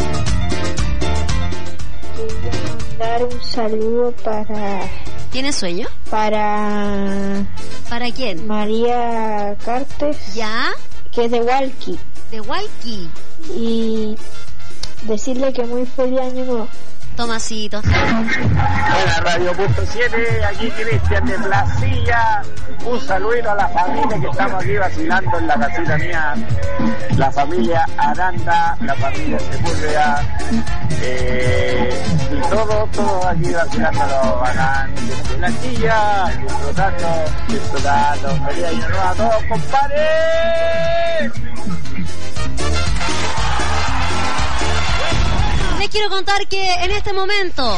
Dar un saludo para... ¿Tienes sueño? ¿Para quién? María Cartes. ¿Ya? Que es de Walkie. De Walkie. Y decirle que muy feliz año nuevo. Tomasito. Hola, Radio Punto 7, aquí Cristian de Placilla. Un saludito a la familia que estamos aquí vacilando en la casita mía. La familia Aranda, la familia Sepúlveda, y todos aquí vacilando los bacán de Placilla, disfrutando. Feliz año nuevo a todos, compadre. Les quiero contar que en este momento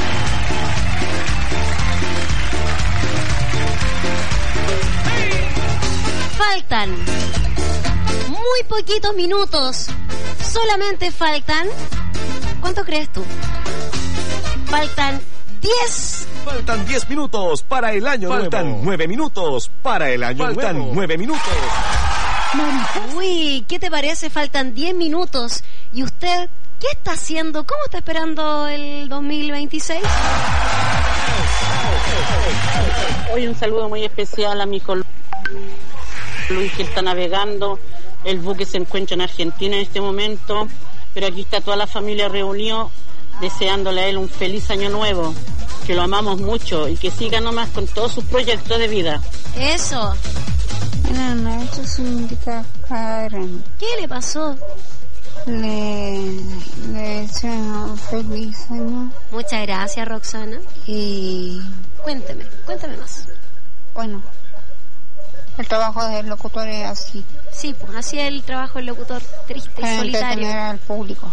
faltan muy poquitos minutos. Solamente faltan... ¿Cuánto crees tú? Faltan 10. Faltan 10 minutos para el año nuevo. Faltan 9 minutos para el año nuevo. Faltan 9 minutos. Uy, ¿qué te parece? Faltan 10 minutos. ¿Y usted qué está haciendo? ¿Cómo está esperando el 2026? Hoy un saludo muy especial a mi hijo Luis, que está navegando. El buque se encuentra en Argentina en este momento, pero aquí está toda la familia reunida, deseándole a él un feliz año nuevo, que lo amamos mucho y que siga nomás con todos sus proyectos de vida. Eso. Buenas noches, señorita Karen. ¿Qué le pasó? Le deseo un feliz año. Muchas gracias, Roxana. Y cuénteme más. Bueno, el trabajo del locutor es así. Sí, pues así es el trabajo del locutor, triste para y solitario. Entretener al público.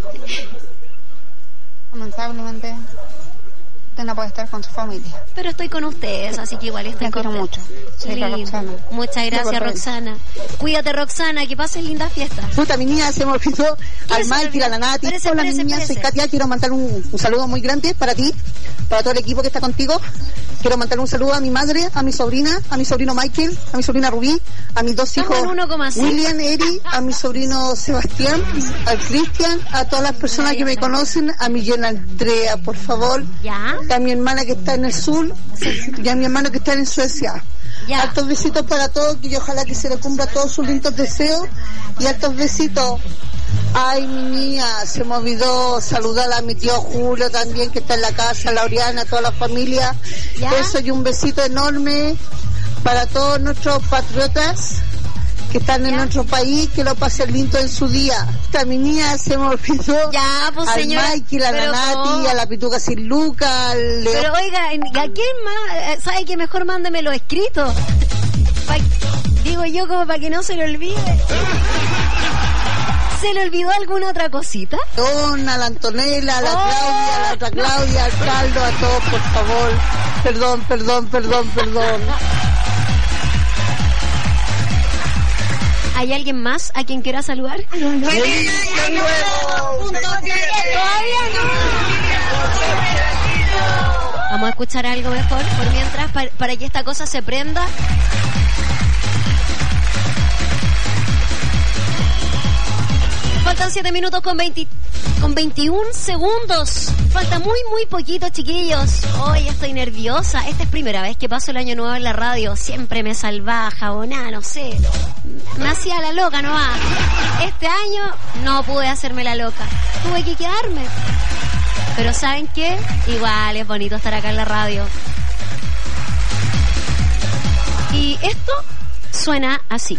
Lamentablemente, usted no puede estar con su familia. Pero estoy con ustedes, así que igual estoy La quiero contenta. mucho. Soy la Roxana. Muchas gracias, Roxana. Cuídate, Roxana, que pasen lindas fiestas. Puta, mi niña, se me olvidó al Mike, a la Nati. Hola, mi niña, soy Katia. Quiero mandar un saludo muy grande para ti, para todo el equipo que está contigo. Quiero mandar un saludo a mi madre, a mi sobrina, a mi sobrino Michael, a mi sobrina Rubí, a mis dos hijos, William, Eri, a mi sobrino Sebastián, al Cristian, a todas las personas que me conocen, a mi llena Andrea, por favor. ¿Ya? A mi hermana que está en el sur y a mi hermano que está en Suecia. Hartos besitos para todos, que ojalá que se le cumpla todos sus lindos deseos y hartos besitos. Ay, mi niña, se me olvidó saludar a mi tío Julio también, que está en la casa, a Lauriana, a toda la familia. Eso, y un besito enorme para todos nuestros patriotas que están en nuestro país, que lo pasen lindo en su día. Esta mi niña se me olvidó pues, al señora, Mikey, a la Nati, a la Pituca Sin Luca, al Leo. Pero oiga, ¿a quién más? ¿Sabe que mejor mándemelo escrito? Digo yo, como para que no se le olvide. ¿Se le olvidó alguna otra cosita? A la Antonella, a la Claudia, a la otra Claudia, al Caldo, a todos, por favor. Perdón. ¿Hay alguien más a quien quiera saludar? ¡Feliz Año Nuevo! Todavía no. Vamos a escuchar algo mejor por mientras, para que esta cosa se prenda. Faltan 7 minutos con 21 segundos. Falta muy poquito, chiquillos. Hoy estoy nerviosa. Esta es primera vez que paso el año nuevo en la radio. Siempre me salvaba, jabonada, no sé. Me hacía la loca, no va. Este año no pude hacerme la loca. Tuve que quedarme. Pero ¿saben qué? Igual es bonito estar acá en la radio. Y esto suena así.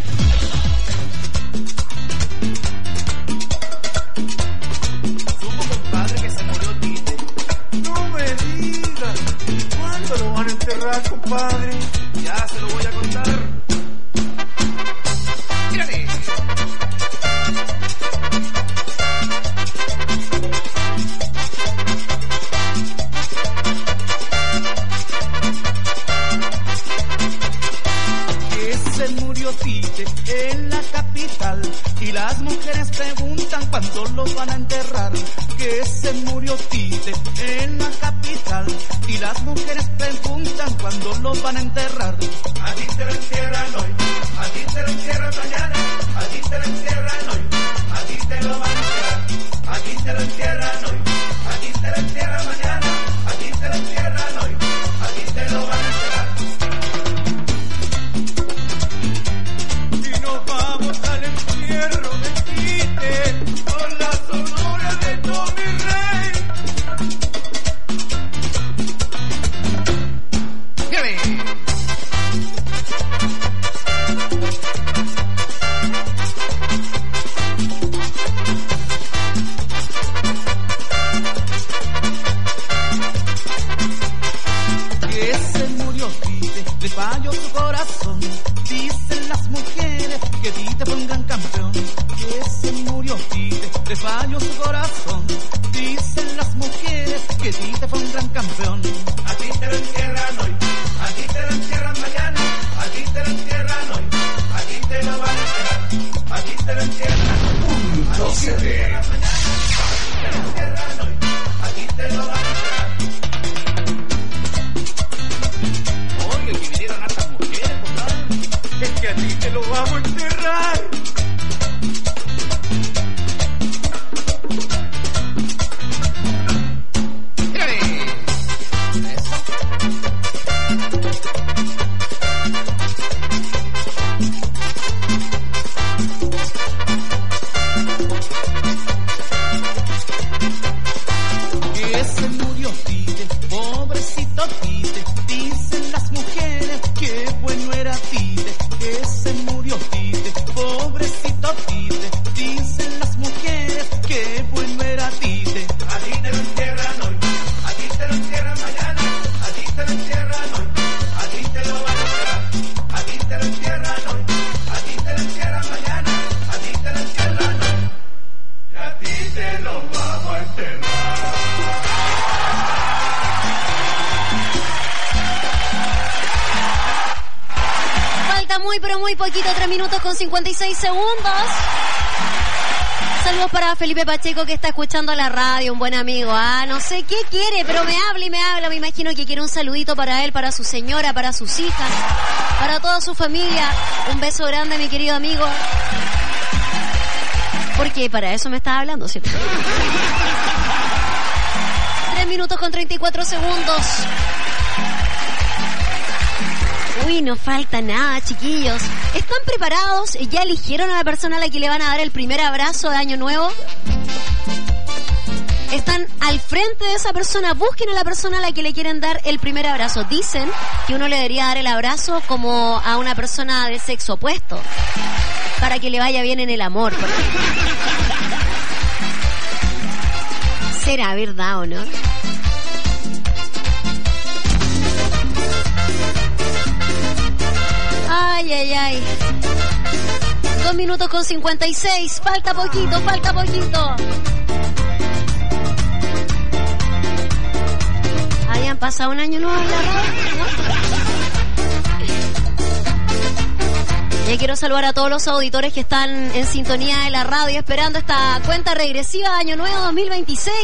No me digas, ¿cuándo lo van a enterrar, compadre? Ya se lo voy a contar. Mírale. Que se murió Tite en la capital y las mujeres preguntan cuándo lo van a enterrar. Que se murió Tite en la capital y las mujeres preguntan cuándo lo van a enterrar. A ti te lo entierran hoy, a ti te lo entierran mañana, a ti te lo entierran hoy, a ti te lo van a enterrar, a ti te lo entierran hoy, a ti te lo entierran mañana, a ti te lo entierran hoy, a ti te lo van a enterrar. Y nos vamos al entierro de Tite con la sonora de Tommy Rey. Que se murió Tite, le falló su corazón. Dicen las mujeres que Tite fue un gran campeón. Que se murió Tite, le falló su corazón. Dicen las mujeres que Tite fue un gran campeón. A ti te lo entierran hoy, a ti te lo entierran mañana, a ti te lo entierran hoy, a ti te lo van a enterrar, a ti te lo entierran hoy, a ti te lo entierran mañana, a ti te lo entierran hoy, a ti te lo van a enterrar. Oye, que vinieron hartas mujeres, compadre. Es que a ti te lo vamos a enterrar. Que se murió Tite, pobrecito Tite. Dicen las mujeres que bueno era Tite. Que se murió Tite, pobrecito Tite. Dicen las mujeres que bueno era Tite. A ti te lo entierran hoy, a ti te lo entierran mañana, a ti te lo entierran hoy, a ti te lo van a enterrar, a ti te lo entierran hoy, a ti te lo entierran mañana, a ti te lo entierran hoy, y a ti te lo vamos a enterrar. Falta muy poquito, 3 minutos con 56 segundos. Saludos para Felipe Pacheco, que está escuchando la radio, un buen amigo. No sé qué quiere, pero me habla y me habla. Me imagino que quiere un saludito para él, para su señora, para sus hijas, para toda su familia. Un beso grande, mi querido amigo. Porque para eso me estaba hablando, ¿cierto? 3 minutos con 34 segundos. Uy, no falta nada, chiquillos. ¿Están preparados? ¿Ya eligieron a la persona a la que le van a dar el primer abrazo de Año Nuevo? Están al frente de esa persona. Busquen a la persona a la que le quieren dar el primer abrazo. Dicen que uno le debería dar el abrazo como a una persona del sexo opuesto, para que le vaya bien en el amor. ¿Será verdad o no? Ay, ay, ay. 2 minutos con 56. Falta poquito, falta poquito. Hayan pasado un año nuevo en la radio, ¿no? Y quiero saludar a todos los auditores que están en sintonía de la radio esperando esta cuenta regresiva de Año Nuevo 2026.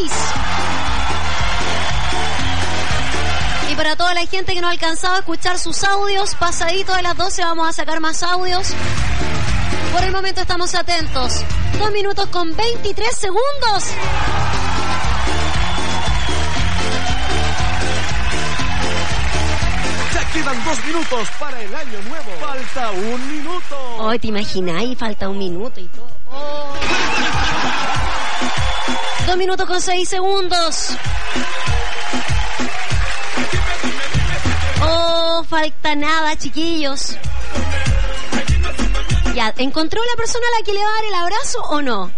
Y para toda la gente que no ha alcanzado a escuchar sus audios, pasadito de las 12 vamos a sacar más audios. Por el momento estamos atentos. 2 minutos con 23 segundos. Quedan 2 minutos para el año nuevo. Falta 1 minuto. Oh, ¿te imagináis? Falta 1 minuto y todo. Oh. 2 minutos con 6 segundos. Oh, falta nada, chiquillos. Ya, ¿encontró la persona a la que le va a dar el abrazo o no?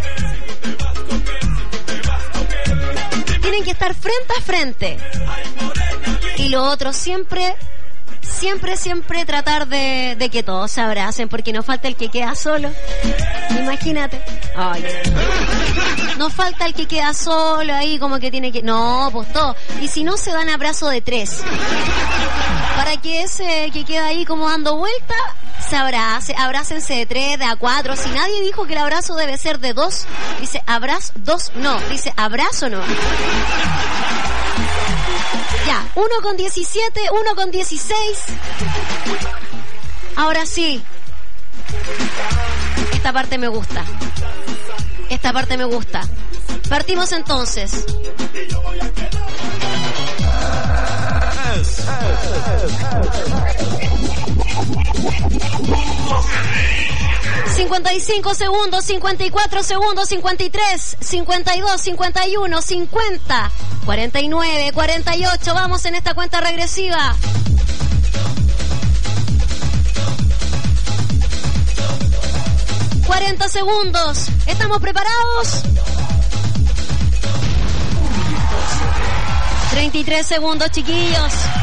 Tienen que estar frente a frente. Y lo otro, siempre tratar de que todos se abracen, porque no falta el que queda solo. Imagínate. Ay. No falta el que queda solo ahí, como que tiene que... No, pues todo. Y si no, se dan abrazo de 3. Para que ese que queda ahí como dando vuelta, se abrace. Abrácense de 3, de a 4. Si nadie dijo que el abrazo debe ser de 2, dice abrazo 2, no. Dice abrazo no. Ya, 1 con 17, 1 con 16. Ahora sí. Esta parte me gusta. Esta parte me gusta. Partimos entonces. ...55 segundos, 54 segundos, 53, 52, 51, 50, 49, 48... Vamos en esta cuenta regresiva. ...40 segundos... ¿Estamos preparados? 33 segundos, chiquillos...